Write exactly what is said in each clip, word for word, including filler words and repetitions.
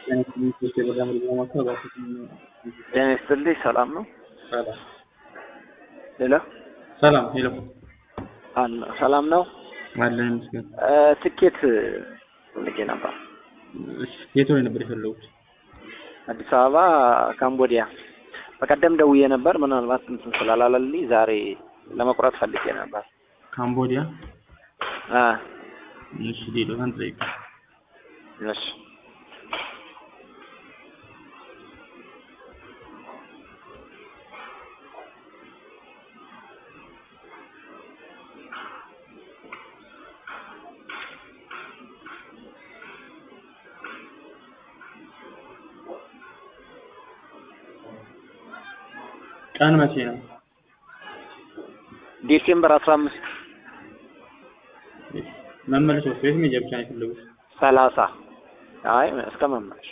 ጤና ይስጥልኝ ሰላም ነው? ሰላም ሄሎ ሰላም ሄሎ አለ ሰላም ነው? አለን ይመስገን። ትኬት ፈልጌ ነበር። እሺ የት ሆነ ነበር የፈለጉት? አዲስ አበባ ካምቦዲያ። በቀደም ደውዬ ነበር ምናልባት እንትን ስላላለልኝ ዛሬ ለመቁረጥ ፈልጌ ነበር። ካምቦዲያ አ እሺ ዲሎ አንተ ጠይቅ። እሺ ቀን መቼ ነው? ዲሴምበር አስራ አምስት መመለሻው ወይስ ሜጃ ብቻ ነው የፈለጉት? ሰላሳ አይ እስከ መመለሻ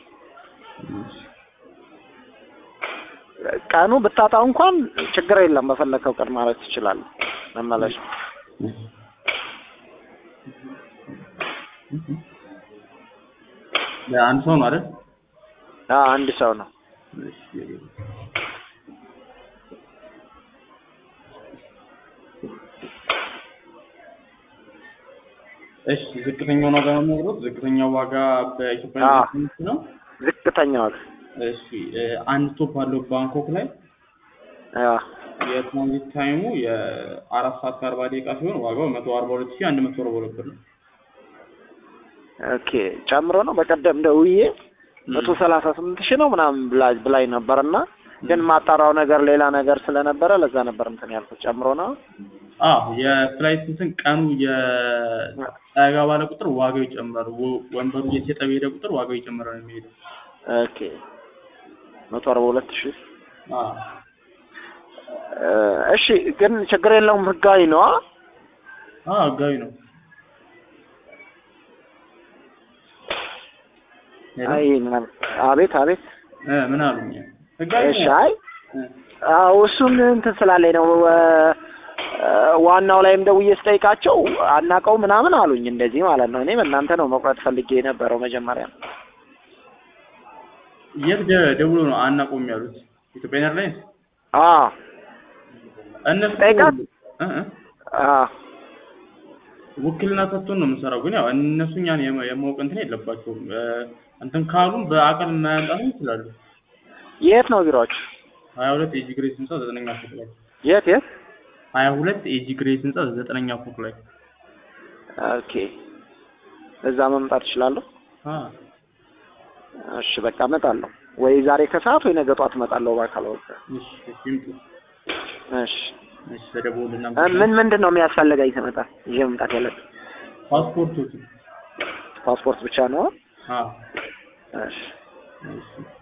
ቀኑ ብታጣው እንኳን ችግር የለም በፈለከው ቀን ማለት ትችላለህ። መመለሻ ለአንድ ሰው ነው አይደል? አዎ አንድ ሰው ነው። እሺ ዝቅተኛው ዋጋ ነው የሚወሩት? ዝቅተኛው ዋጋ በኢትዮጵያ ነው? ዝቅተኛው ዋጋ እሺ አንድ ቶፕ አለው ባንኮክ ላይ። አዎ የትራንዚት ታይሙ የአራት ሰዓት ከአርባ ደቂቃ ሲሆን ዋጋው መቶ አርባ ሁለት ሺህ አንድ መቶ አርባ ሁለት ብር ነው። ኦኬ ጨምሮ ነው። በቀደም ደውዬ መቶ ሰላሳ ስምንት ሺህ ነው ምናምን ብላኝ ብላኝ ነበርና ግን ማጣራው ነገር ሌላ ነገር ስለነበረ ለዛ ነበር እንትን ያልኩት። ጨምሮ ነው? አዎ የፍላይት እንትን ቀኑ የጠጋ ባለ ቁጥር ዋጋው ይጨምራል። ወንበሩ እየተሸጠ በሄደ ቁጥር ዋጋው ይጨምራል ነው የሚሄደው። ኦኬ መቶ አርባ ሁለት ሺህ አዎ እሺ ግን ችግር የለውም ህጋዊ ነው? አዎ ህጋዊ ነው። አይ አቤት አቤት እ ምን አሉኝ? ህጋዊ እሺ አይ አዎ እሱን እንትን ስላለኝ ነው። ዋናው ላይም ደውዬ ስጠይቃቸው አናቀው ምናምን አሉኝ እንደዚህ ማለት ነው። እኔም እናንተ ነው መቁረጥ ፈልጌ የነበረው መጀመሪያ። የት ደውሎ ነው አናቀውም ያሉት? ኢትዮጵያ ኤርላይንስ? አዎ እነሱ ጠይቃት እ እ አዎ ውክልና ሰጥቶን ነው የምንሰራው። ግን ያው እነሱ እኛን የማወቅ እንትን የለባቸውም። እንትን ካሉን በአካል ማያንጣሉ ይችላሉ። የት ነው ቢሮአችሁ? ሀያ ሁለት ኤጂ ግሬስ ህንጻ ዘጠነኛ ፎቅ ላይ። የት የት? ሀያ ሁለት ኤጂ ግሬስ ህንጻ ዘጠነኛ ፎቅ ላይ። ኦኬ እዛ መምጣት እችላለሁ? አዎ እሺ በቃ እመጣለሁ። ወይ ዛሬ ከሰዓት ወይ ነገ ጧት እመጣለሁ በአካል ወጣ። እሺ ይምጡ። እሺ እሺ ተደውልና ምን ምንድን ነው የሚያስፈልገኝ ስመጣ? ይዤ መምጣት ያለብኝ ፓስፖርት ፓስፖርት ብቻ ነው? አዎ እሺ እሺ